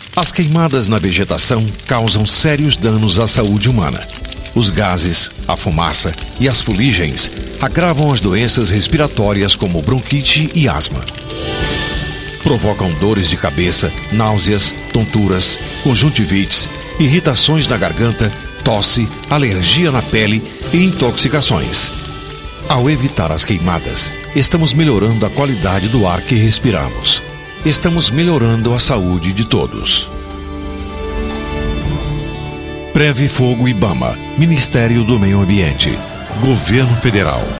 As queimadas na vegetação causam sérios danos à saúde humana. Os gases, a fumaça e as fuligens agravam as doenças respiratórias como bronquite e asma. Provocam dores de cabeça, náuseas, tonturas, conjuntivites, irritações na garganta, tosse, alergia na pele e intoxicações. Ao evitar as queimadas, estamos melhorando a qualidade do ar que respiramos. Estamos melhorando a saúde de todos. Preve Fogo IBAMA, Ministério do Meio Ambiente, Governo Federal.